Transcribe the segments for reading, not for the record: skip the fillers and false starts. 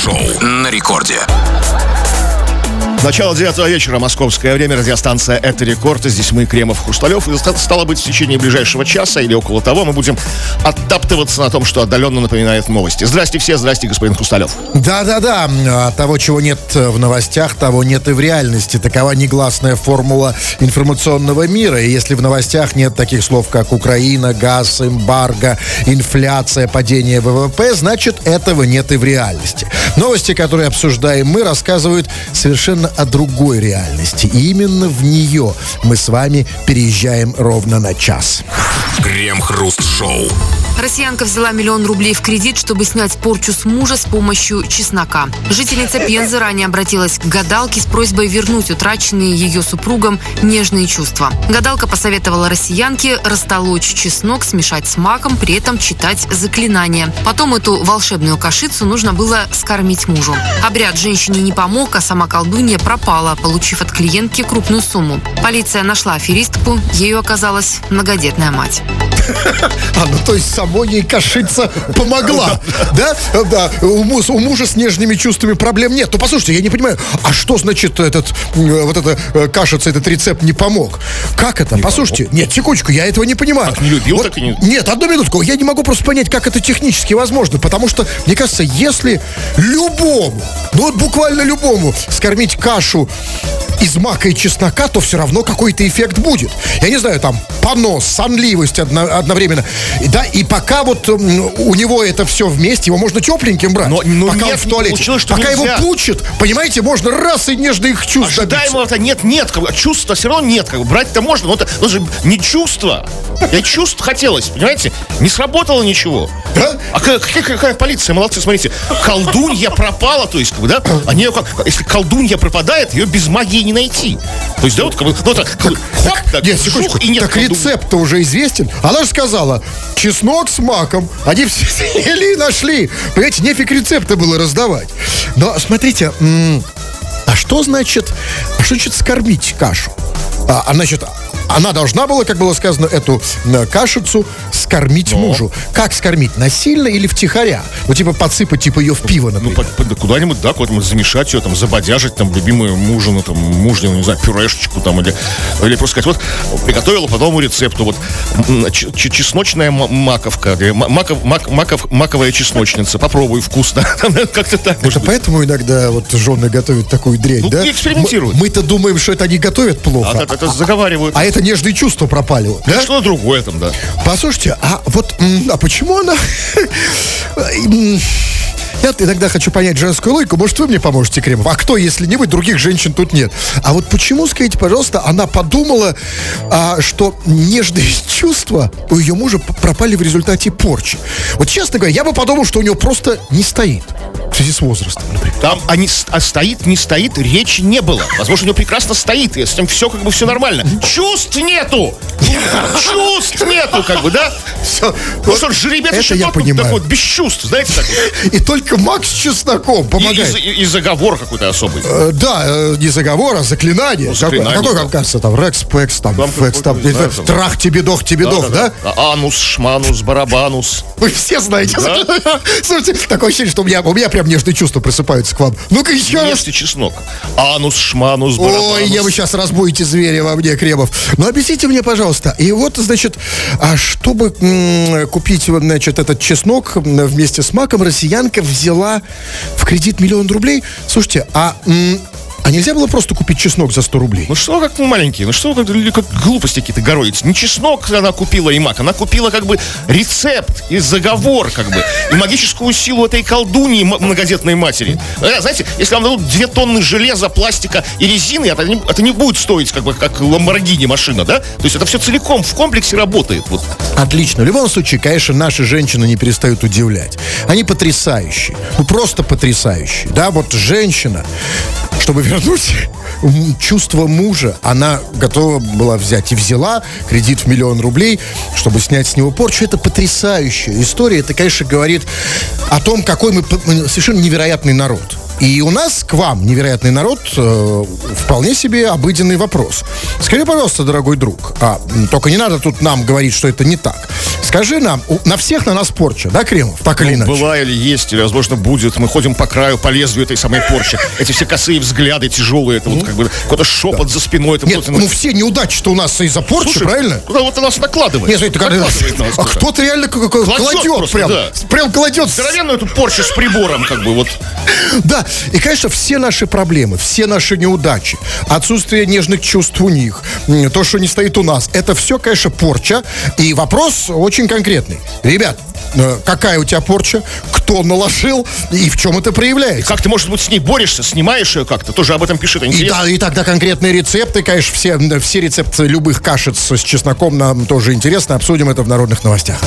Крем-хруст-шоу на рекорде. Начало 9 вечера, московское время, радиостанция «Это рекорд». И здесь мы, Кремов, Хрусталев. И стало быть, в течение ближайшего часа или около того мы будем оттаптываться на том, что отдаленно напоминает новости. Здрасте все, здрасте, господин Хрусталев. Да-да-да, того, чего нет в новостях, того нет и в реальности. Такова негласная формула информационного мира. И если в новостях нет таких слов, как Украина, газ, эмбарго, инфляция, падение ВВП, значит, этого нет и в реальности. Новости, которые обсуждаем мы, рассказывают совершенно о другой реальности. И именно в нее мы с вами переезжаем ровно на час. Крем-хруст-шоу. Россиянка взяла 1 000 000 рублей в кредит, чтобы снять порчу с мужа с помощью чеснока. Жительница Пензы ранее обратилась к гадалке с просьбой вернуть утраченные ее супругом нежные чувства. Гадалка посоветовала россиянке растолочь чеснок, смешать с маком, при этом читать заклинания. Потом эту волшебную кашицу нужно было скормить мужу. Обряд женщине не помог, а сама колдунья пропала, получив от клиентки крупную сумму. Полиция нашла аферистку, ею оказалась многодетная мать. То есть самой ей кашица помогла. Да? Да. У мужа с нежными чувствами проблем нет. Ну, послушайте, я не понимаю, а что значит эта кашица, этот рецепт не помог? Как это? Послушайте, нет, секундочку, я этого не понимаю. Как не любил, так и не... Нет, одну минутку, я не могу просто понять, как это технически возможно, потому что, мне кажется, если любому, буквально любому скормить кашу из мака и чеснока, то все равно какой-то эффект будет. Я не знаю, там, понос, сонливость одновременно. Да, и пока вот у него это все вместе, его можно тепленьким брать. Но пока нет, он в туалете. Получилось, что пока нельзя. его пучит, понимаете, можно раз и нежных чувств ожидаемого-то нет, чувства все равно нет, брать-то можно, но это же не чувство. Я чувств хотелось, понимаете? Не сработало ничего. Да? А какая полиция, молодцы, смотрите. Колдунья пропала, то есть, да? Если колдунья пропадает, ее без магии не найти. То есть, да, вот нет, секундочку, и нет. Так рецепт-то уже известен. Она же сказала, чеснок с маком. Они все съели и нашли. Понимаете, нефиг рецепта было раздавать. Но, смотрите, а что значит скормить кашу? Значит, она должна была, как было сказано, эту кашицу скормить мужу. Как скормить? Насильно или втихаря? Подсыпать, ее в пиво, например. Куда-нибудь, да, куда-нибудь замешать ее, забодяжить, любимую мужину, мужнину, не знаю, пюрешечку, или просто сказать, приготовила по новому рецепту, чесночная маковка, маковая чесночница, попробуй, вкусно. Как-то так. Это поэтому иногда жены готовят такую дрянь, да? Экспериментируют. Мы-то думаем, что это они готовят плохо. Это заговаривают. А это нежные чувства пропали. Да? Что-то другое там, да. Послушайте, почему она... Я иногда хочу понять женскую логику. Может, вы мне поможете, Кремов? А кто, если не вы, других женщин тут нет? А почему, скажите, пожалуйста, она подумала, что нежные чувства у ее мужа пропали в результате порчи? Честно говоря, я бы подумал, что у него просто не стоит. В связи с возрастом, например. Там стоит, не стоит, речи не было. Возможно, у него прекрасно стоит, и с ним все все нормально. Чувств нету! Чувств нету, да? Все. Что, жеребец это еще я такой, без чувств, знаете, такой. И только мак с чесноком помогает. И заговор какой-то особый. Да, не заговор, а заклинание. Какой, как кажется, Рекс, Пекс, Фекс, трах тебе дох, да? Анус, шманус, барабанус. Вы все знаете. Да? Слушайте, такое ощущение, что у меня прям нежные чувства просыпаются к вам. Ну-ка еще раз. Ешьте чеснок. Анус, шманус, барабанус. Ой, вы сейчас разбудите зверя во мне, Кремов. Ну, объясните мне, пожалуйста. И значит, чтобы купить, этот чеснок вместе с маком, россиянка взяла в кредит 1 000 000 рублей. Слушайте, А нельзя было просто купить чеснок за 100 рублей? Что как маленькие? Что как глупости какие-то городите? Не чеснок она купила и мак, она купила рецепт и заговор, и магическую силу этой колдуньи многодетной матери. Знаете, если вам дадут 2 тонны железа, пластика и резины, это не будет стоить как Ламборгини машина, да? То есть это все целиком в комплексе работает. Отлично. В любом случае, конечно, наши женщины не перестают удивлять. Они потрясающие. Просто потрясающие. Да, женщина, чтобы вернуть чувство мужа, она готова была взять и взяла кредит в 1 000 000 рублей, чтобы снять с него порчу. Это потрясающая история. Это, конечно, говорит о том, какой мы совершенно невероятный народ. И у нас к вам, невероятный народ, вполне себе обыденный вопрос. Скажи, пожалуйста, дорогой друг, только не надо тут нам говорить, что это не так. Скажи нам, на всех на нас порча, да, Кремов? Так или иначе. Была или есть, или, возможно, будет. Мы ходим по краю, по лезвию этой самой порчи. Эти все косые взгляды тяжелые, это вот как бы какой-то шепот за спиной. Это Нет, все неудачи-то у нас из-за порчи, слушай, правильно? Куда вот у нас накладывает. Нет, смотри, Накладывает на нас кто-то реально кладет просто, прям. да. Прям кладет. Здоровенную эту порчу с прибором, как бы вот. Да, и, конечно, все наши проблемы, все наши неудачи, отсутствие нежных чувств у них, то, что не стоит у нас, это все, конечно, порча. И вопрос очень конкретный. Ребят, какая у тебя порча, кто наложил и в чем это проявляется? Как ты, может быть, с ней борешься, снимаешь ее как-то? Тоже об этом пиши, это интересно. И тогда конкретные рецепты, конечно, все рецепты любых кашиц с чесноком нам тоже интересно. Обсудим это в народных новостях.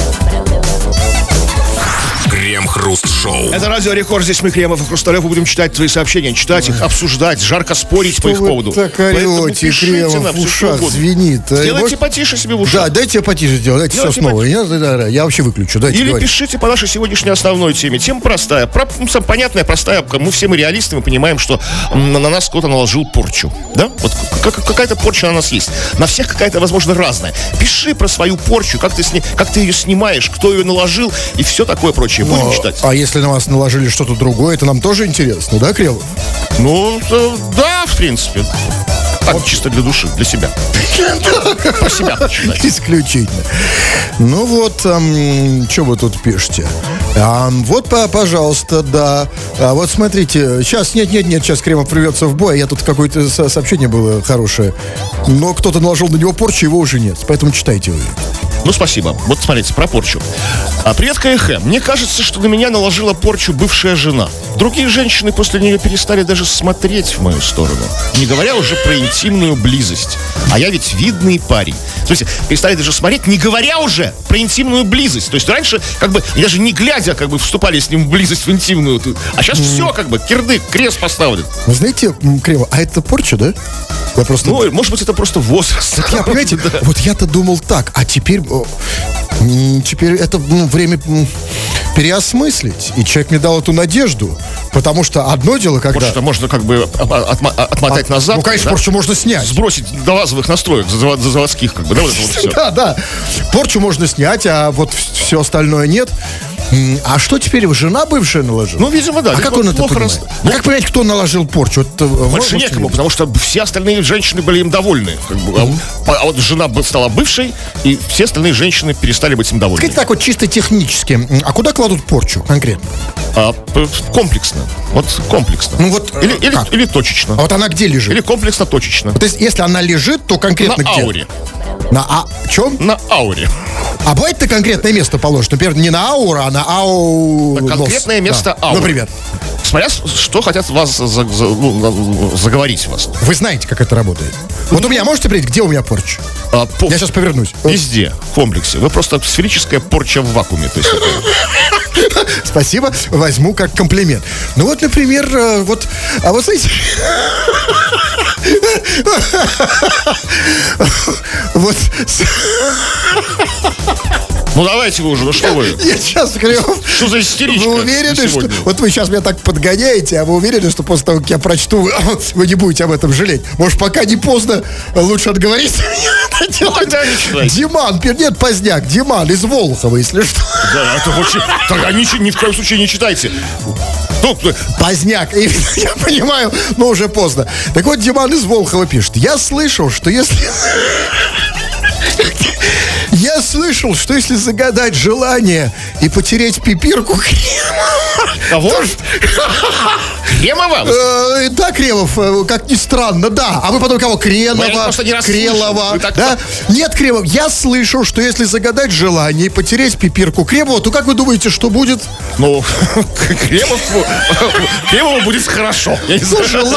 Крем-хруст-шоу. Это Радио Рекорд, здесь мы, Кремов и Хрусталев, будем читать твои сообщения, читать их, обсуждать, жарко спорить по их поводу. Так орете, Кремов, в ушах звенит. Сделайте потише себе в ушах. Да, дайте потише сделать, дайте все снова. Я вообще выключу, дайте Или говорить. пишите по нашей сегодняшней основной теме. Тема простая, понятная, простая. Мы все мы реалисты, мы понимаем, что на нас кто-то наложил порчу. Да? Вот какая-то порча на нас есть. На всех какая-то, возможно, разная. Пиши про свою порчу, как ты ее снимаешь, кто ее наложил и все такое прочее. Будем читать. А если на вас наложили что-то другое, это нам тоже интересно, да, Кремов? Ну, да, в принципе. Так, чисто для души, для себя. Про себя почитать. Исключительно. Ну вот, что вы тут пишете? Вот, пожалуйста, да. Вот смотрите, сейчас, нет, сейчас Кремов придется в бой. Я тут какое-то сообщение было хорошее. Но кто-то наложил на него порчу, его уже нет. Поэтому читайте вы. Ну, спасибо. Вот смотрите, про порчу. Привет, КХ. Мне кажется, что на меня наложила порчу бывшая жена. Другие женщины после нее перестали даже смотреть в мою сторону. Не говоря уже про интимную близость. А я ведь видный парень. То есть перестали даже смотреть, не говоря уже про интимную близость. То есть раньше, как бы, даже не глядя, как бы, вступали с ним в близость, в интимную. А сейчас все, как бы, кирдык, крест поставлен. Вы знаете, Кремов, а это порча, да? Я просто... Ну, может быть, это просто возраст. Я, понимаете, да. Вот я-то думал так, а теперь это время переосмыслить. И человек мне дал эту надежду. Потому что одно дело, когда... Порчу-то можно как бы отмотать назад. Ну, конечно, да? Порчу можно снять. Сбросить до базовых настроек, до заводских, как бы, да, вот это вот все. Да. Порчу можно снять, а вот все остальное нет. А что теперь жена бывшая наложила? Ну, видимо, да. А как он это понимает? Как понять, кто наложил порчу? Больше некому, потому что все остальные женщины были им довольны. Как бы, а вот жена стала бывшей, и все остальные женщины перестали быть им довольны. Скажите так вот чисто технически. А куда кладут порчу конкретно? Комплексно. Вот комплексно. Ну вот или точечно. А вот она где лежит? Или комплексно-точечно. То есть, если она лежит, то конкретно на где? Ауре. На чем? На ауре. А бывает ты конкретное место положишь? Например, не на ауру, а на конкретное место ауры. Например. Смотря, что хотят вас заговорить вас. Вы знаете, как это работает? Вот у меня, можете определить, где у меня порча? Я сейчас повернусь. Везде, в комплексе. Вы просто сферическая порча в вакууме. То есть, спасибо, возьму как комплимент. Ну вот, например, вот знаете... Вот... Ну давайте вы уже, ну что вы? Я сейчас, Кремов, что за истеричка? Вы уверены, что... Вот вы сейчас меня так подгоняете, а вы уверены, что после того, как я прочту, вы не будете об этом жалеть? Может, пока не поздно, лучше отговориться? Ну тогда не читайте. Диман, нет, поздняк, Диман из Волхова, если что. Да, это очень... Тогда ни в коем случае не читайте. Поздняк, я понимаю, но уже поздно. Так вот, Диман из Волхова пишет. Я слышал, что если загадать желание и потереть пипирку Кого? Кремова? Да, Кремов, как ни странно, да. А вы потом кого? Кренова, Крелова, да? Нет, Кремов, я слышал, что если загадать желание и потереть пипирку Кремова, то как вы думаете, что будет? Ну, Кремову будет хорошо. Я не знаю.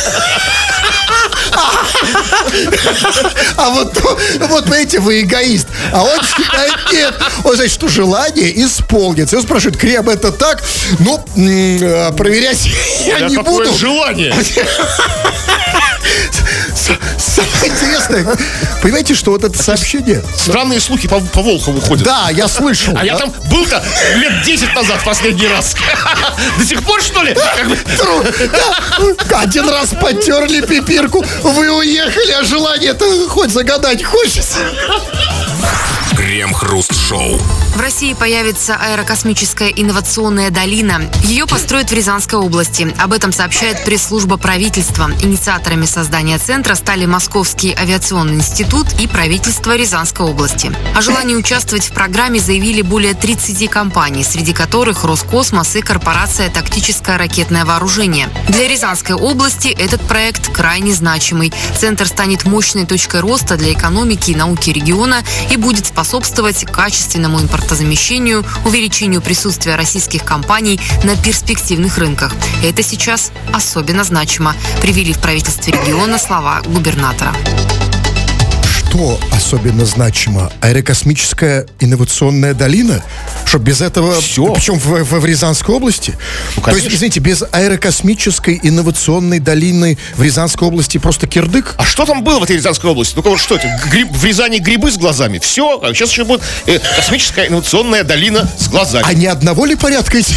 А вот, понимаете, вы эгоист. А он считает нет. Он значит, что желание исполнится. И он спрашивает, Крем, это так? Ну, проверять я не буду. Какое желание? Самое интересное, понимаете, что вот это сообщение... Странные слухи по Волхову ходят. Да, я слышал. А я там был-то лет 10 назад в последний раз. До сих пор, что ли? Да, один раз потерли пипирку, вы уехали, а желание-то хоть загадать хочется. Крем-хруст-шоу. В России появится аэрокосмическая инновационная долина. Ее построят в Рязанской области. Об этом сообщает пресс-служба правительства. Инициаторами создания центра стали Московский авиационный институт и правительство Рязанской области. О желании участвовать в программе заявили более 30 компаний, среди которых Роскосмос и корпорация «Тактическое ракетное вооружение». Для Рязанской области этот проект крайне значимый. Центр станет мощной точкой роста для экономики и науки региона и будет способствовать качественному импортозамещению, увеличению присутствия российских компаний на перспективных рынках. Это сейчас особенно значимо, привели в правительстве региона слова губернатора. Что особенно значимо? Аэрокосмическая инновационная долина? Что без этого... Все. Причем в Рязанской области? То есть, извините, без аэрокосмической инновационной долины в Рязанской области просто кирдык? А что там было в этой Рязанской области? Ну-ка, вот что это? В Рязани грибы с глазами. Все. А сейчас еще будет космическая инновационная долина с глазами. А ни одного ли порядка эти...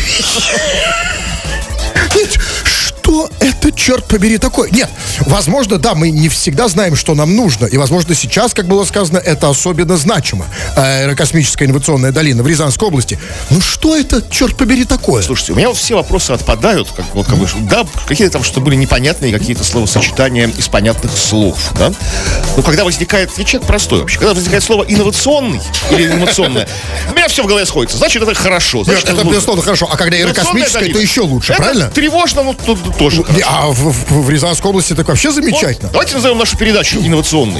Что это, черт побери, такое? Нет, возможно, да, мы не всегда знаем, что нам нужно. И, возможно, сейчас, как было сказано, это особенно значимо. Аэрокосмическая инновационная долина в Рязанской области. Ну что это, черт побери, такое? Слушайте, у меня вот все вопросы отпадают. Да, какие-то там что были непонятные, какие-то словосочетания из понятных слов, да? Но когда возникает, я человек простой вообще, когда возникает слово инновационный или инновационное, у меня все в голове сходится. Значит, это хорошо. Значит, это безусловно хорошо. А когда аэрокосмическая, то еще лучше, это правильно? Тревожно, но тут тоже хорошо. А в Рязанской области так вообще замечательно. Вот, давайте назовем нашу передачу инновационной.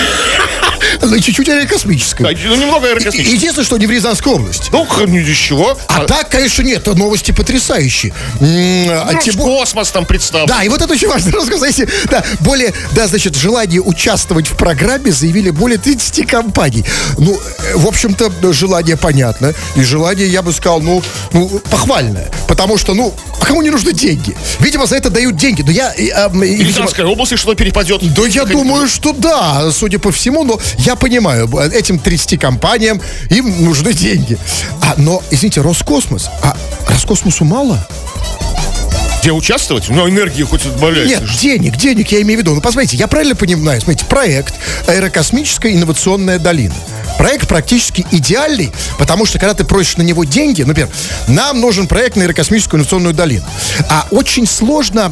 Ну, чуть-чуть аэрокосмической. Да, ну, немного аэрокосмической. Единственное, что не в Рязанской области. Ну, из чего? А так, конечно, нет, новости потрясающие. Космос там представлен. Да, и вот это очень важно рассказать. Значит, желание участвовать в программе заявили более 30 компаний. Ну, в общем-то, желание понятно. И желание, я бы сказал, похвальное. Потому что, а кому не нужны деньги? Видимо, за это дают деньги. Но Рязанская область что-то перепадет. Да, я думаю, что да, судя по всему, но я понимаю, этим 30 компаниям им нужны деньги. Но, извините, Роскосмос, Роскосмосу мало? Где участвовать? У него энергии хоть отбавляется. Нет, денег я имею в виду. Ну, посмотрите, я правильно понимаю, смотрите, проект аэрокосмическая инновационная долина. Проект практически идеальный, потому что когда ты просишь на него деньги, например, нам нужен проект на аэрокосмическую инновационную долину. Очень сложно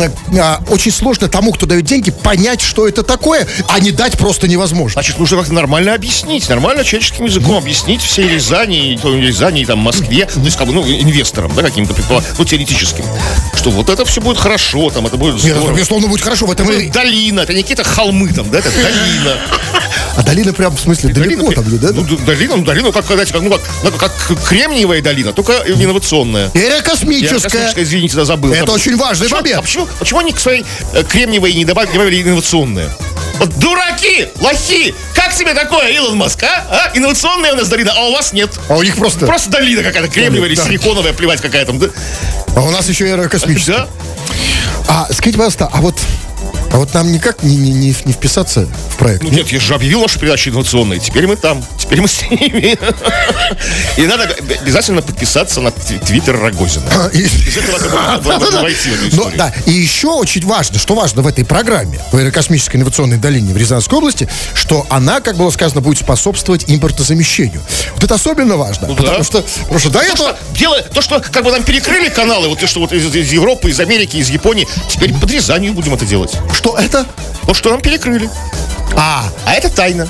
тому, кто дает деньги, понять, что это такое, а не дать просто невозможно. Значит, нужно как-то нормально объяснить, нормально человеческим языком объяснить всей Рязани, и там Москве, то есть инвесторам, да, каким-то, теоретическим, что вот это все будет хорошо, там это будет здорово. Нет, безусловно, будет хорошо. В этом долина, это не какие-то холмы там, да, это долина. А долина прям, в смысле, далеко там, да? Долина, как Кремниевая долина, только инновационная. Аэрокосмическая. Извините, забыл. Это очень важный момент. Почему они к своей Кремниевой не добавили инновационная? Вот дураки, лохи! Как себе такое, Илон Маск, а? Инновационная у нас долина, а у вас нет. А у них просто... Просто долина какая-то, кремниевая или силиконовая, плевать какая там, да? А у нас еще аэрокосмическая. Да? Скажите, пожалуйста, а вот нам никак не вписаться в проект? Нет, я же объявил нашу передачу инновационной. Теперь мы там. Теперь мы с ними. И надо обязательно подписаться на твиттер Рогозина. Из этого можно войти в эту историю. Да, и еще очень важно, что важно в этой программе, в аэрокосмической инновационной долине в Рязанской области, что она, как было сказано, будет способствовать импортозамещению. Вот это особенно важно. Потому что до этого... То, что как бы нам перекрыли каналы, вот что вот из Европы, из Америки, из Японии, теперь под Рязанью будем это делать. Что это? Ну, что нам перекрыли. А это тайна.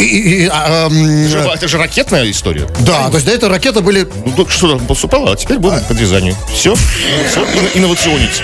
Это же ракетная история. Да, то есть до этого ракеты были... Ну, что там поступало, а теперь будем под Рязанью. Все инновационить.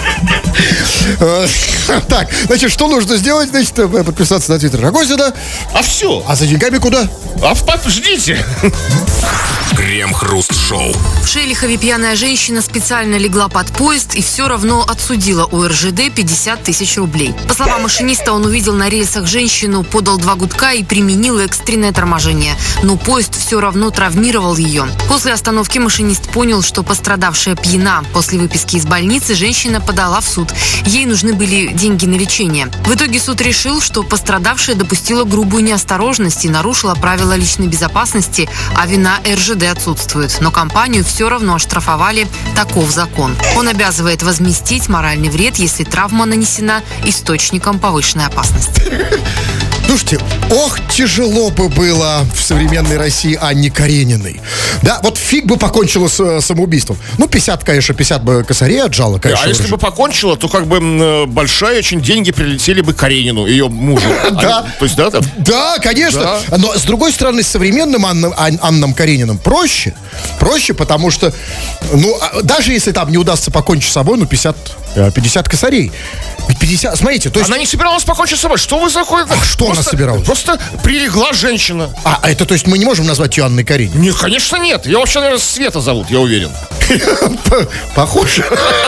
Так, значит, что нужно сделать? Значит, подписаться на твиттер Рогозина. А все. А за деньгами куда? Ждите. Крем-хруст-шоу. В Шелихове пьяная женщина специально легла под поезд и все равно отсудила у РЖД 50 тысяч рублей. По словам машиниста, он увидел на рельсах женщину, подал 2 гудка и применил экстренное торможение. Но поезд все равно травмировал ее. После остановки машинист понял, что пострадавшая пьяна. После выписки из больницы женщина подала в суд. суд. Ей нужны были деньги на лечение. В итоге суд решил, что пострадавшая допустила грубую неосторожность и нарушила правила личной безопасности, а вина РЖД отсутствует. Но компанию все равно оштрафовали. Таков закон. Он обязывает возместить моральный вред, если травма нанесена источником повышенной опасности. Слушайте, ох, тяжело бы было в современной России Анне Карениной. Да, вот фиг бы покончила с самоубийством. Ну, 50 бы косарей отжала, конечно. А если бы покончила, то как бы большие очень деньги прилетели бы Каренину, ее мужу. Да. То есть, да, там? Да, конечно. Да. Но, с другой стороны, с современным Анном Карениным проще. Проще, потому что, ну, даже если там не удастся покончить с собой, ну, 50 косарей. 50, смотрите, то есть... Она не собиралась покончить с собой. Что вы заходите? А что она собиралась? Просто прилегла женщина. А это, то есть, мы не можем назвать ее Анной Карениной? Нет, конечно, нет. Ее вообще, наверное, Света зовут, я уверен. Похоже.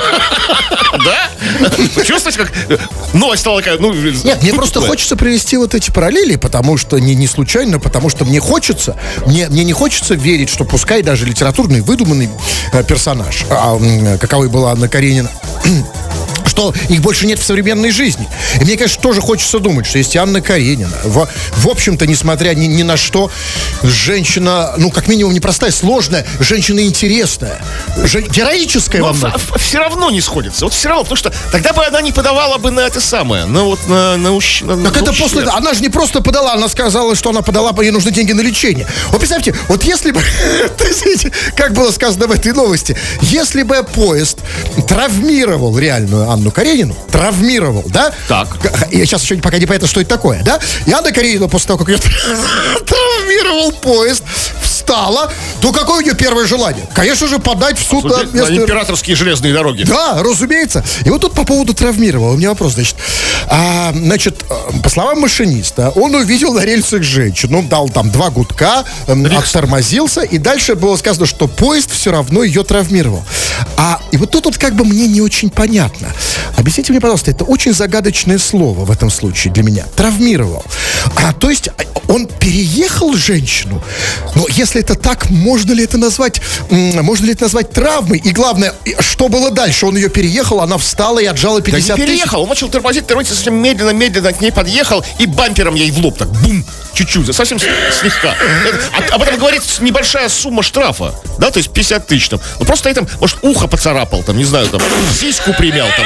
Да? Вы чувствуете, как новость стала такая, ну... Нет, мне просто хочется привести вот эти параллели, потому что не случайно, потому что мне не хочется верить, что пускай даже литературный выдуманный персонаж, каковой была Анна Каренина, что их больше нет в современной жизни. И мне, конечно, тоже хочется думать, что есть Анна Каренина. В общем-то, несмотря ни на что, женщина, ну, как минимум, непростая, сложная, женщина интересная, героическая во многом. Все равно не сходится. Вот все равно, потому что тогда бы она не подавала бы на это самое. Ну, вот Так это после... Она же не просто подала, она сказала, что она подала, ей нужны деньги на лечение. Вот представьте, вот если бы... Как было сказано в этой новости, если бы поезд травмировал реальную Анну Каренину, травмировал, да? Так. Я сейчас еще пока не понятно, что это такое, да? И Анна Каренина после того, как ее травмировал поезд, встала, то какое у нее первое желание? Конечно же, подать в суд на императорские железные дороги. Да, разумеется. И вот тут по поводу травмировал. У меня вопрос, значит, по словам машиниста, он увидел на рельсах женщину, дал там 2 гудка, оттормозился, и дальше было сказано, что поезд все равно ее травмировал. И вот тут как бы мне не очень понятно. Объясните мне, пожалуйста, это очень загадочное слово в этом случае для меня. Травмировал. То есть он переехал женщину? Но если это так, можно ли это назвать травмой? И главное, что было дальше? Он ее переехал, она встала и отжала 50 да не переехал, он начал тормозить, совсем медленно к ней подъехал и бампером ей в лоб так, бум, чуть-чуть, совсем слегка. Об этом говорит небольшая сумма штрафа, да, то есть 50 тысяч там. Ну просто этим, может, ухо поцарапал, там, не знаю, там, сиську примял, там.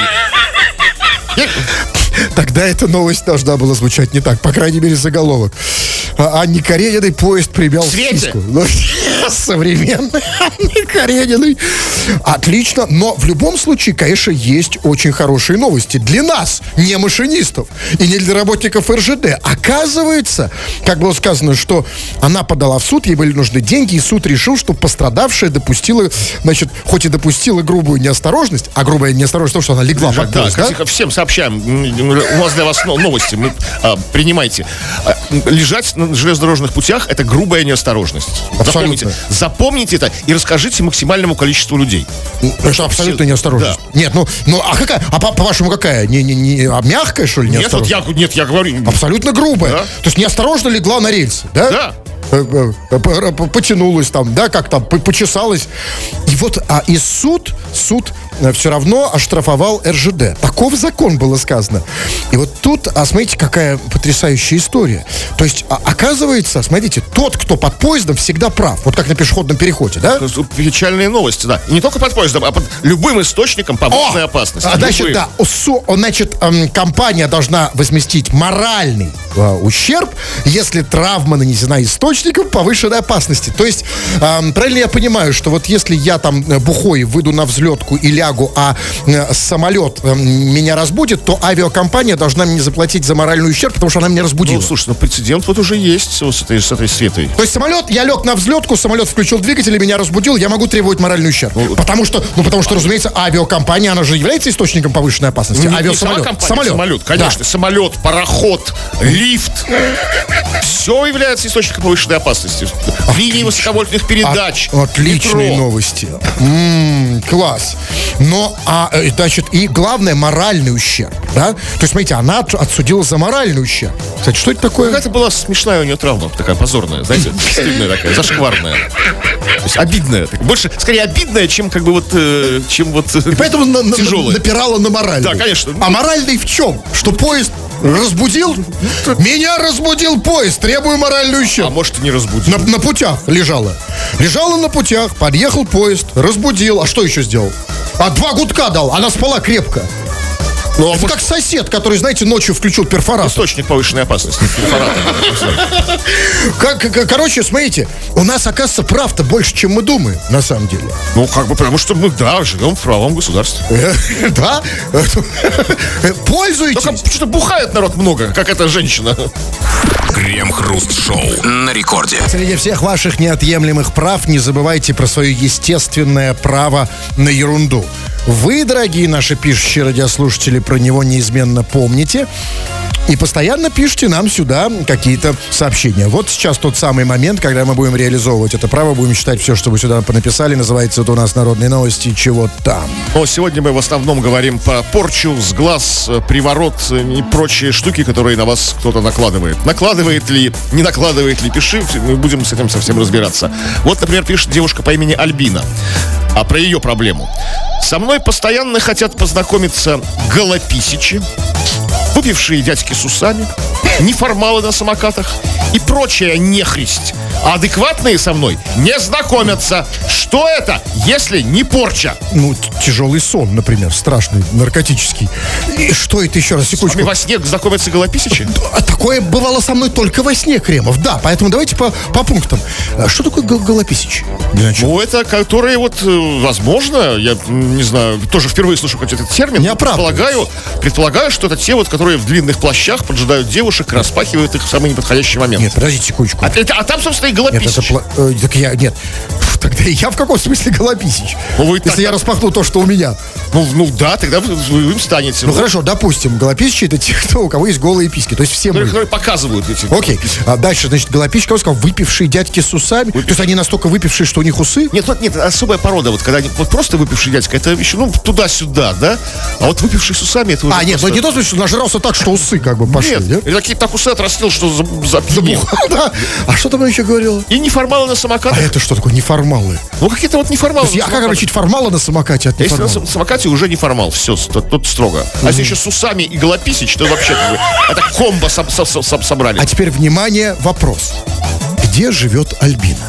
Тогда эта новость должна была звучать не так, по крайней мере, заголовок. Анне Карениной поезд примял сиську. Современной Анне Карениной. Отлично, но в любом случае, конечно, есть очень хорошие новости. Для нас, не машинистов, и не для работников РЖД. Оказывается, как было сказано, что она подала в суд, ей были нужны деньги, и суд решил, что пострадавшая допустила, значит, хоть и допустила грубую неосторожность, а грубая неосторожность в том, что она легла под поезд, да? Всем сообщаем. У нас для вас новости. Принимайте. Лежать на железнодорожных путях — это грубая неосторожность. Запомните это и расскажите максимальному количеству людей. Это абсолютно неосторожность. Да. Нет, а какая? А по-вашему какая? Мягкая, что ли, неосторожность? Нет, я говорю. Абсолютно грубая. Да? То есть неосторожно легла на рельсы, да? Да. Потянулась там, да, как там, почесалась. И вот, и суд все равно оштрафовал РЖД. Таков закон, было сказано. И вот тут, смотрите, какая потрясающая история. То есть, оказывается, смотрите, тот, кто под поездом, всегда прав. Вот как на пешеходном переходе, да? Печальные новости, да. И не только под поездом, а под любым источником повышенной опасности. Значит, да, компания должна возместить моральный ущерб, если травма нанесена источником повышенной опасности. То есть, правильно я понимаю, что вот если я там бухой выйду на взлетку и лягу, а самолет меня разбудит, то авиакомпания должна мне заплатить за моральный ущерб, потому что она меня разбудила. Ну, слушай, прецедент вот уже есть с этой Светой. То есть я лег на взлетку, самолет включил двигатель и меня разбудил, я могу требовать моральный ущерб. Потому что, разумеется, авиакомпания, она же является источником повышенной опасности. Самолет, конечно. Да. Самолет, пароход, лифт. Все является источником повышенной опасности. Линии высоковольтных передач. Отличные новости. Класс. Но, значит, и главное, моральный ущерб, да? То есть, смотрите, она отсудила за моральный ущерб. Кстати, что это такое? Какая-то была смешная у нее травма, такая позорная, знаете, стыдная такая, зашкварная. То есть обидная. Больше, скорее, обидная, чем как бы вот, И поэтому тяжелая. напирала на моральный. Да, конечно. А моральный в чем? Что поезд разбудил? Меня разбудил поезд, требую моральный ущерб. А может, и не разбудил. На путях лежала. Лежала на путях, подъехал поезд, разбудил. А что еще сделал? 2 гудка дал, она спала крепко. Ну, Это как сосед, который, знаете, ночью включил перфоратор. источник повышенной опасности. Короче, смотрите, у нас, оказывается, прав-то больше, чем мы думаем, на самом деле. Ну, как бы, потому что мы, да, живем в правовом государстве. Да? Пользуйтесь. Только что-то бухает народ много, как эта женщина. Крем-хруст-шоу на рекорде. Среди всех ваших неотъемлемых прав не забывайте про свое естественное право на ерунду. Вы, дорогие наши пишущие радиослушатели, про него неизменно помните и постоянно пишите нам сюда какие-то сообщения. Вот сейчас тот самый момент, когда мы будем реализовывать это право, будем читать все, что вы сюда понаписали. Называется это у нас «Народные новости. Чего там?». Но сегодня мы в основном говорим про порчу, сглаз, приворот и прочие штуки, которые на вас кто-то накладывает. Накладывает ли, не накладывает ли, пиши, мы будем с этим совсем разбираться. Вот, например, пишет девушка по имени Альбина. А про ее проблему. Со мной постоянно хотят познакомиться голописичи, выпившие дядьки с усами, неформалы на самокатах и прочая нехристь. А адекватные со мной не знакомятся. Что это, если не порча? Ну, тяжелый сон, например, страшный, наркотический. И что это еще раз, секундочку? Во сне знакомятся голописичи? А такое бывало со мной только во сне, Кремов. Да, поэтому давайте по пунктам. Что такое голописич? Ну, это которые вот, возможно, я не знаю, тоже впервые слышу этот термин. Не оправдываюсь. Предполагаю, что это те вот, которые в длинных плащах поджидают девушек, распахивают их в самый неподходящий момент. Нет, подождите секундочку. А там, собственно, и голописич. Нет. Тогда я в каком смысле голописич? Ну, если я распахну то, что у меня. Ну да, тогда вы им станете. Ну хорошо, допустим, голописичи — это те, у кого есть голые письки. То есть все мы. Которые показывают эти. Окей. А дальше, значит, голописичи, кого сказал, выпившие дядьки с усами. То есть они настолько выпившие, что у них усы? Нет, особая порода. Вот когда они вот просто выпивший дядька, это еще, туда-сюда, да? А вот выпивший с усами, это уже нет, не то, что нажрался так, что усы как бы пошли. Нет? И такие так усы отрастил, что запьянел. Да. А что там еще говорила? И неформалы на самокатах. А это что такое неформалы? Ну, какие-то вот неформалы. А как отличить формала на самокате от неформала? Если на самокате уже неформал, все, тут строго. А если еще с усами и голописич, то вообще это комбо собрали. А теперь, внимание, вопрос. Где живет Альбина?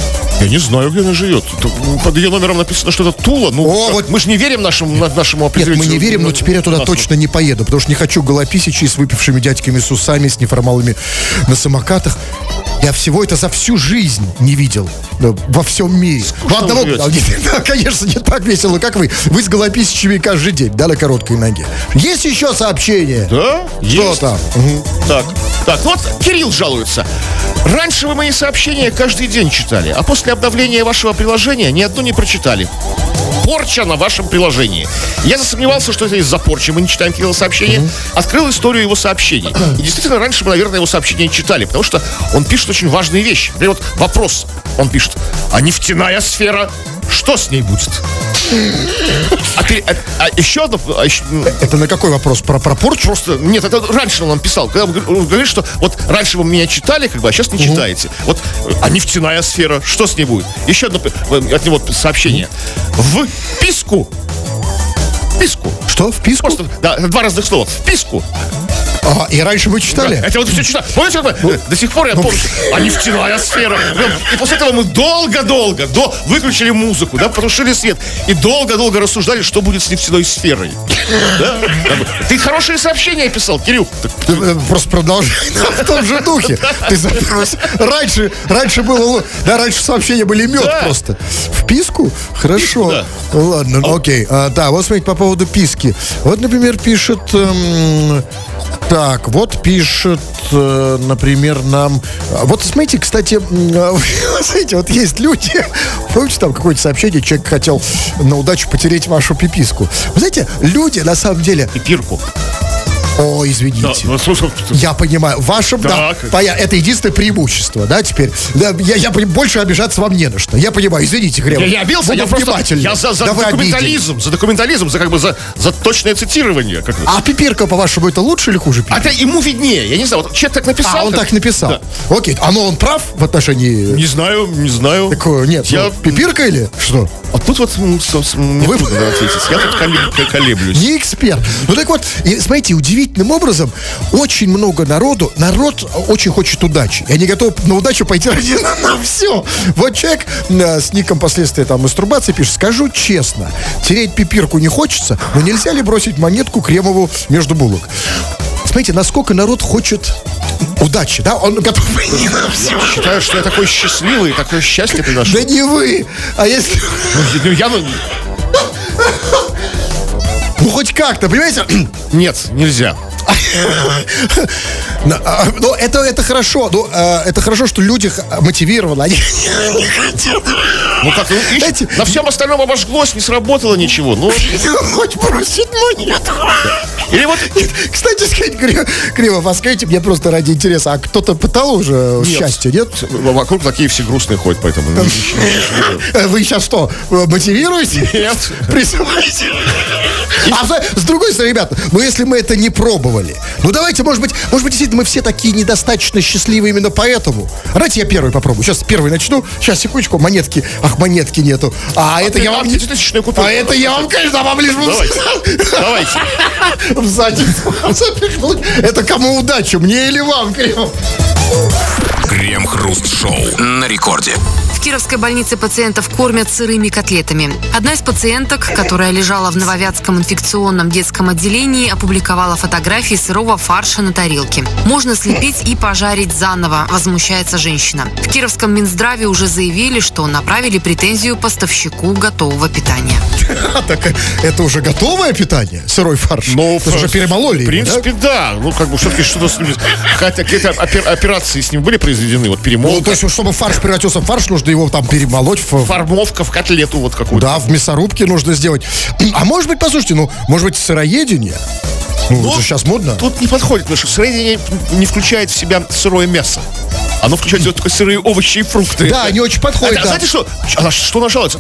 Я не знаю, где она живет. Под ее номером написано, что это Тула. Вот мы же не верим нашему определению. Нет, мы не верим, но теперь я туда точно не поеду, потому что не хочу голописичей с выпившими дядьками с усами, с неформалами на самокатах. Я всего это за всю жизнь не видел. Во всем мире. Да, конечно, не так весело, как вы. Вы с голописичами каждый день, да, на короткой ноге. Есть еще сообщение? Да, что есть. Там? Так, вот Кирилл жалуется. Раньше вы мои сообщения каждый день читали, а после обновления вашего приложения ни одно не прочитали. Порча на вашем приложении. Я засомневался, что это из-за порчи. Мы не читаем Кирилла сообщения. Открыл историю его сообщений. И действительно, раньше мы, наверное, его сообщения читали, потому что он пишет очень важные вещи. Например, вот вопрос он пишет. А нефтяная сфера, что с ней будет? Еще одно... Это на какой вопрос? Про порчу? Просто, нет, это раньше он нам писал. Когда он говорит, что вот раньше вы меня читали, как бы, а сейчас не читаете. Вот, а нефтяная сфера, что с ней будет? Еще одно от него сообщение. В писку. Что? В писку? Просто, да, два разных слова. В писку. И раньше вы читали? Это вот все читали. Помните, до сих пор я помню, а нефтяная сфера. И после этого мы долго-долго выключили музыку, да, потушили свет. И долго-долго рассуждали, что будет с нефтяной сферой. Да? Ты хорошие сообщения писал, Кирилл. Просто продолжай в том же духе. Раньше было... Да, раньше сообщения были мед просто. В писку? Хорошо. Да. Ладно, окей. Да, вот смотрите, по поводу писки. Вот, например, пишет... Так, вот пишет, например, нам... Вот смотрите, кстати, смотрите, вот есть люди... Помните, там какое-то сообщение, человек хотел на удачу потереть вашу пиписку. Вы знаете, люди, на самом деле... Пипирку. О, извините. Да, слушай, Я понимаю. Вашим, да, Так. это единственное преимущество, да, теперь. Да, больше обижаться вам не на что. Я понимаю, извините, Кремов. я обиделся, Буду я просто... внимательный. Я за Да вы документализм, за точное цитирование. Как бы. А Пипирка, по-вашему, это лучше или хуже Пипирка? Это ему виднее, я не знаю, вот человек так написал. Он так написал. Да. Окей, он прав в отношении... Не знаю. Нет, Пипирка или что? А тут вот мне трудно ответить. Я тут колеблюсь. Не эксперт. Ну так вот, и, смотрите, удивительным образом очень много народу, народ очень хочет удачи. И они готовы на удачу пойти ради на все. Вот человек с ником последствия там мастурбации пишет: скажу честно, тереть пипирку не хочется, но нельзя ли бросить монетку Кремову между булок? Смотрите, насколько народ хочет удачи, да? Он готов пойти на все. Считаю, что я такой счастливый, такое счастье приношу. Да не вы, а если... Ну, хоть как-то, понимаете? Нет, нельзя. Но это хорошо. Это хорошо, что люди мотивированы. Они не хотят. Ну как, Знаете, на всем остальном обожглось, не сработало ничего. Ну, хоть бросить монету. или вот... Кстати сказать, Криво, а скажите мне просто ради интереса, а кто-то пытал уже счастье, нет? Вокруг такие все грустные ходят, поэтому... Вы сейчас что, мотивируете? Нет. Призываете? А с другой стороны, ребята, если мы это не пробовали, давайте, может быть, действительно мы все такие недостаточно счастливые именно поэтому. Давайте я первый попробую. Сейчас первый начну. Сейчас, секундочку, монетки. Ах, монетки нету. Это я вам... А это я вам, конечно, вам лишь бы... Давайте. В задницу запихнуть. Это кому удачу, мне или вам, Кремов? Крем-хруст-шоу на рекорде. В Кировской больнице пациентов кормят сырыми котлетами. Одна из пациенток, которая лежала в Нововятском инфекционном детском отделении, опубликовала фотографии сырого фарша на тарелке. Можно слепить и пожарить заново, возмущается женщина. В Кировском Минздраве уже заявили, что направили претензию поставщику готового питания. Так это уже готовое питание? Сырой фарш? Это уже перемололи? В принципе, да. Ну, как бы, все-таки что-то с ним... Хотя какие-то операции с ним были произведены, вот перемолка. То есть, чтобы фарш превратился в фарш, нужно его там перемолоть формовка в котлету вот какую-то. Да, в мясорубке нужно сделать. А может быть, послушайте, может быть, сыроедение? Это сейчас модно. Тут не подходит, потому что сыроедение не включает в себя сырое мясо. Оно включает только сырые овощи и фрукты. Да, не очень подходит. Знаете что? Что нажалуется?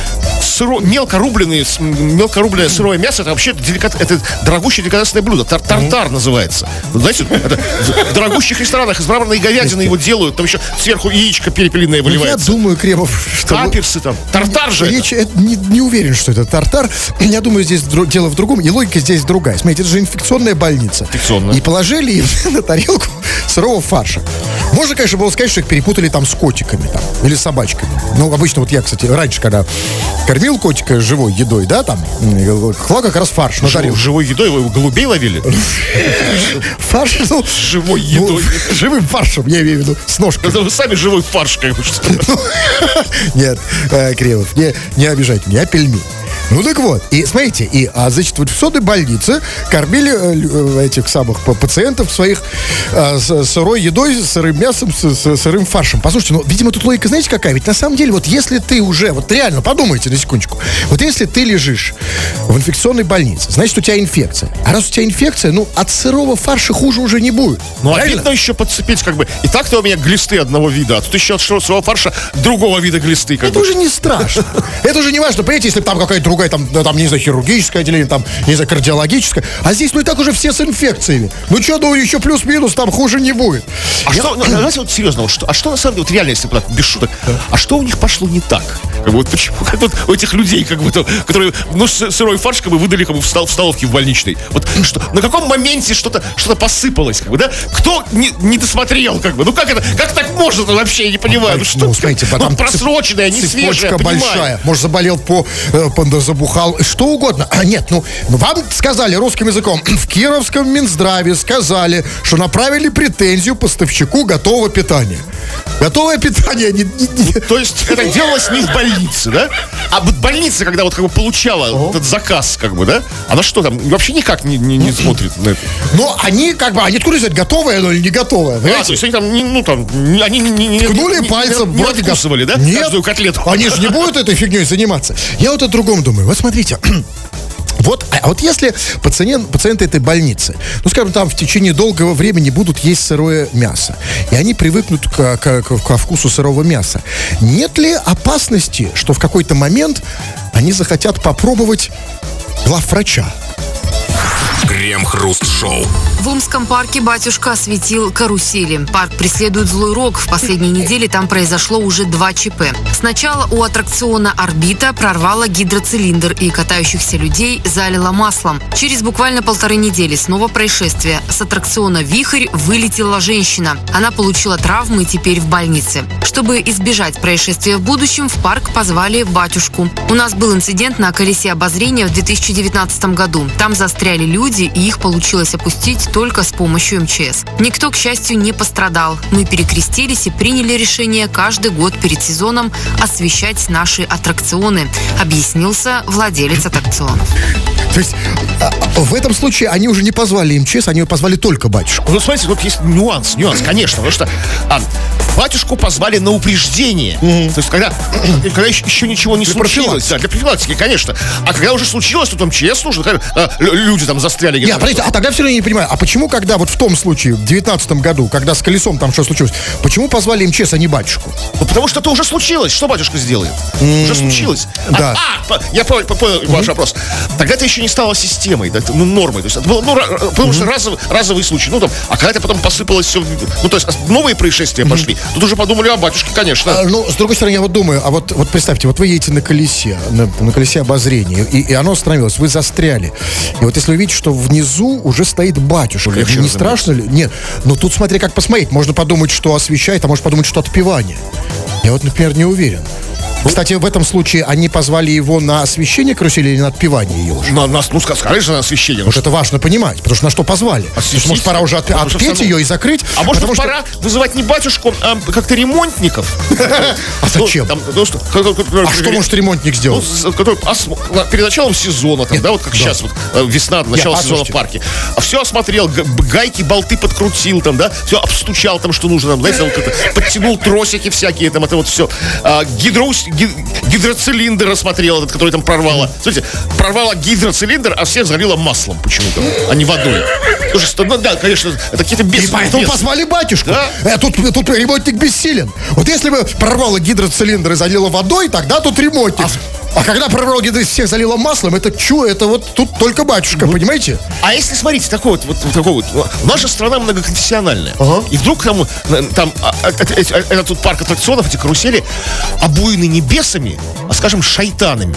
Мелко рубленное сырое мясо, это вообще это дорогущее деликатесное блюдо. Тартар называется. Знаете, это в дорогущих ресторанах из мраморной говядины его делают. Там еще сверху яичко перепелиное выливается. Я думаю, Кремов, что... Каперсы там. Тартар же. Речь, не уверен, что это тартар. Я думаю, здесь дело в другом. И логика здесь другая. Смотрите, это же инфекционная больница. Инфекционная. И положили им на тарелку сырого фарша. Можно, конечно, было сказать, что их перепутали там с котиками там, или с собачками. Обычно вот я, кстати, раньше, когда кормил котика живой едой, да, там, клал как раз фарш на тарелку. Живой едой? Вы голубей ловили? Фарш, живой едой. Живым фаршем, я имею в виду, с ножкой. Это вы сами живой фарш, как бы. Нет, Кремов, не обижайте меня, пельмень. Так вот, и смотрите, значит, в инфекционной больнице кормили этих самых пациентов своих сырой едой, сырым мясом, сырым фаршем. Послушайте, видимо, тут логика, знаете, какая? Ведь на самом деле, вот если ты уже, вот реально, подумайте на секундочку, вот если ты лежишь в инфекционной больнице, значит, у тебя инфекция. А раз у тебя инфекция, от сырого фарша хуже уже не будет. Обидно еще подцепить, как бы, и так-то у меня глисты одного вида, а тут еще от сырого фарша другого вида глисты. Это уже не страшно. Это уже не важно, понимаете, если там какая-то другая, там, не знаю, хирургическое отделение, там, не знаю, кардиологическое. А здесь, и так уже все с инфекциями. Еще плюс-минус, там хуже не будет. Знаете, вот серьезно, а что на самом деле, вот реально, если так, без шуток, а что у них пошло не так? Почему? У этих людей, которые, сырой фарш, выдали, в столовке в больничной. На каком моменте что-то посыпалось, да? Кто не досмотрел, как это? Как так можно вообще, я не понимаю. Смотрите, просроченная, не свежая, цепочка большая. Может, заболел забухал, что угодно. Нет, вам сказали русским языком, в Кировском Минздраве сказали, что направили претензию поставщику готового питания. Готовое питание То есть это делалось не в больнице, да? А больница, когда получала этот заказ, да? Она что там, вообще никак не смотрит на это? Они откуда знают, готовое оно или не готовое? То есть они они не ткнули пальцем, не откусывали, да? Нет. Каждую котлету. Они же не будут этой фигней заниматься. Я о другом думаю. Вот смотрите. Вот если пациенты этой больницы, ну, скажем, там в течение долгого времени будут есть сырое мясо, и они привыкнут ко вкусу сырого мяса, нет ли опасности, что в какой-то момент они захотят попробовать главврача? Крем-хруст-шоу. В Омском парке батюшка осветил карусели. Парк преследует злой рок. В последние недели там произошло уже 2 ЧП. Сначала у аттракциона «Орбита» прорвало гидроцилиндр и катающихся людей залило маслом. Через буквально 1,5 недели снова происшествие. С аттракциона «Вихрь» вылетела женщина. Она получила травмы и теперь в больнице. Чтобы избежать происшествия в будущем, в парк позвали батюшку. У нас был инцидент на колесе обозрения в 2019 году. Там застряли люди, и их получилось опустить только с помощью МЧС. Никто, к счастью, не пострадал. Мы перекрестились и приняли решение каждый год перед сезоном освещать наши аттракционы, объяснился владелец аттракционов. То есть в этом случае они уже не позвали МЧС, они позвали только батюшку. Ну, смотрите, тут есть нюанс, конечно, потому что батюшку позвали на упреждение. То есть, когда еще ничего не случилось. Да, для профилактики, конечно. А когда уже случилось, то там МЧС нужно, люди там застряли. Нет, подождите, а тогда все равно я не понимаю, а почему, когда вот в том случае, в 2019 году, когда с колесом там что случилось, почему позвали МЧС, а не батюшку? Ну, потому что это уже случилось. Что батюшка сделает? Уже случилось. Да. Я понял ваш вопрос. Тогда это еще не стало системой, да, нормой. То есть это было, потому что разовый случай. А когда это потом посыпалось все, то есть новые происшествия пошли, тут уже подумали о батюшке, конечно. С другой стороны, я вот думаю, а вот представьте, вот вы едете на колесе, на колесе обозрения, и оно остановилось, вы застряли. И вот если вы видите, что внизу уже стоит батюшка, не страшно ли? Нет, но тут смотри, как посмотреть. Можно подумать, что освещает, а может подумать, что отпевание. Я вот, например, не уверен. Кстати, в этом случае они позвали его на освещение карусели или на отпевание ее уже? Скажи же на освещение. Вот это важно понимать, потому что на что позвали. Может, пора уже отпеть ее и закрыть? А может, пора вызывать не батюшку, а как-то ремонтников? А зачем? А что может ремонтник сделать? Перед началом сезона, вот как сейчас, весна, начало сезона в парке. Все осмотрел, гайки, болты подкрутил, все обстучал, что нужно, подтянул тросики всякие, это вот все. Гидроцилиндр осмотрел, этот, который там прорвало. Смотрите, прорвало гидроцилиндр, а всех залило маслом почему-то, а не водой. Да, конечно, это какие-то И поэтому позвали батюшку. Да? Тут ремонтник бессилен. Вот если бы прорвало гидроцилиндр и залило водой, тогда тут ремонтник. А когда прорвало гидроцилиндр и всех залило маслом, это вот тут только батюшка, понимаете? А если, смотрите, такой вот, наша страна многоконфессиональная. И вдруг там этот парк аттракционов, эти карусели обуены небесами, а, скажем, шайтанами.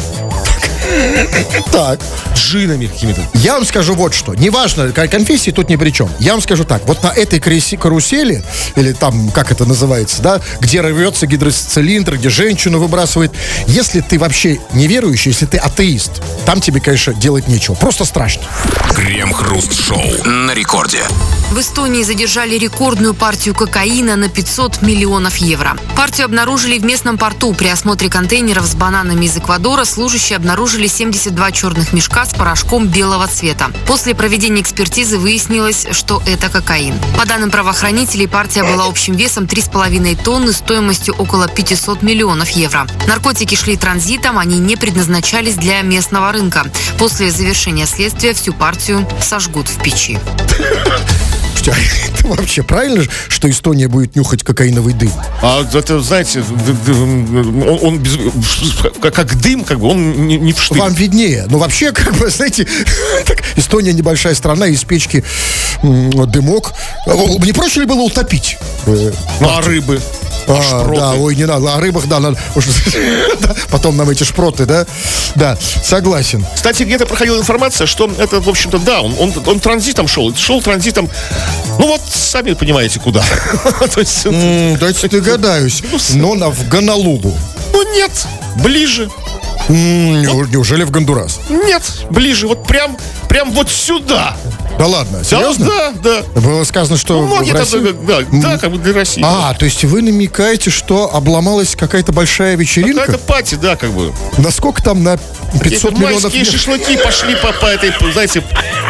Так. Джинами какими-то. Я вам скажу вот что. Неважно, конфессии тут ни при чем. Я вам скажу так. Вот на этой карусели, или там, как это называется, да, где рвется гидроцилиндр, где женщину выбрасывает. Если ты вообще неверующий, если ты атеист, там тебе, конечно, делать нечего. Просто страшно. Крем-хруст-шоу на рекорде. В Эстонии задержали рекордную партию кокаина на 500 миллионов евро. Партию обнаружили в местном порту. При осмотре контейнеров с бананами из Эквадора служащие обнаружили 72 черных мешка с порошком белого цвета. После проведения экспертизы выяснилось, что это кокаин. По данным правоохранителей, партия была общим весом 3,5 тонны стоимостью около 500 миллионов евро. Наркотики шли транзитом, они не предназначались для местного рынка. После завершения следствия всю партию сожгут в печи. Это вообще правильно, что Эстония будет нюхать кокаиновый дым? А это, знаете, он как дым, он не в штык. Вам виднее. Но вообще, знаете, Эстония небольшая страна, из печки дымок. Не проще ли было утопить? А рыбы? Да, ой, не надо. О рыбах, да, надо. Потом нам эти шпроты, да? Да, согласен. Кстати, где-то проходила информация, что это, в общем-то, да, он транзитом шел. Шел транзитом, сами понимаете, куда. Дайте догадаюсь. Но в Гонолулу. Нет, ближе. Неужели в Гондурас? Нет, ближе, прям вот сюда. Да ладно, серьезно? Да. Было сказано, что многие как бы для России. То есть вы намекаете, что обломалась какая-то большая вечеринка? Какая-то пати, да, как бы. Насколько там на 500 миллионов? Майские шашлыки пошли по этой, знаете...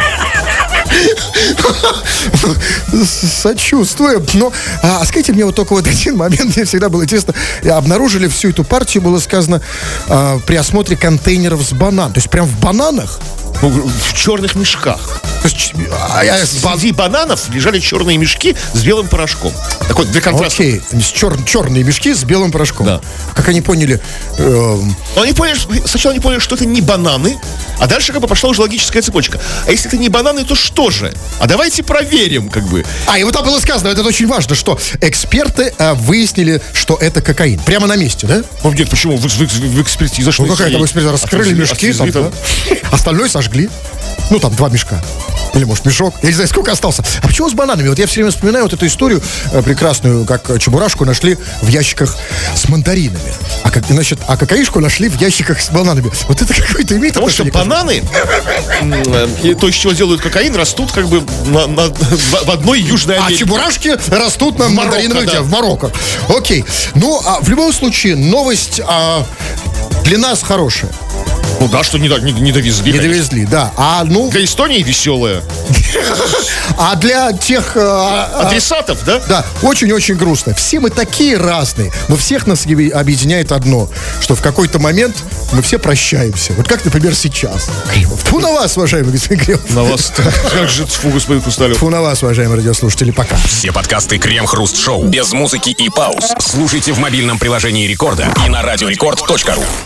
Сочувствую. Но, скажите мне только один момент, мне всегда было интересно. Обнаружили всю эту партию, было сказано, при осмотре контейнеров с бананами. То есть прям в бананах В черных мешках. То есть, Среди бананов лежали черные мешки с белым порошком. Такой для контраста. Окей, черные мешки с белым порошком. Да. Как они поняли? Сначала они поняли, что это не бананы, а дальше как бы пошла уже логическая цепочка. А если это не бананы, то что же? А давайте проверим, как бы. И вот там было сказано, это очень важно, что эксперты выяснили, что это кокаин. Прямо на месте, да? Ну, нет, почему? В экспертизе что? Ну, какая там экспертиза? Раскрыли мешки, там, да? Остальное сожгли. Ну, там 2 мешка. Или, может, мешок. Я не знаю, сколько остался. А почему с бананами? Вот я все время вспоминаю вот эту историю прекрасную, как чебурашку нашли в ящиках с мандаринами. А кокаишку нашли в ящиках с бананами. Вот это какой-то имеет Потому что бананы, то, из чего делают кокаин, растут как бы в одной Южной Америке. А чебурашки растут на мандариновых, да. В Марокко. Окей. Ну, в любом случае, новость для нас хорошая. Ну да, что не довезли. Не довезли, да. Для Эстонии веселая. А для тех... Адресатов, да? Да, очень-очень грустно. Все мы такие разные, но всех нас объединяет одно, что в какой-то момент мы все прощаемся. Вот как, например, сейчас. Фу на вас, уважаемый господин Кремов. На вас. Как же фу, господин Хрусталев. Фу на вас, уважаемые радиослушатели. Пока. Все подкасты Крем-Хруст Шоу без музыки и пауз слушайте в мобильном приложении Рекорда и на радиорекорд.ру.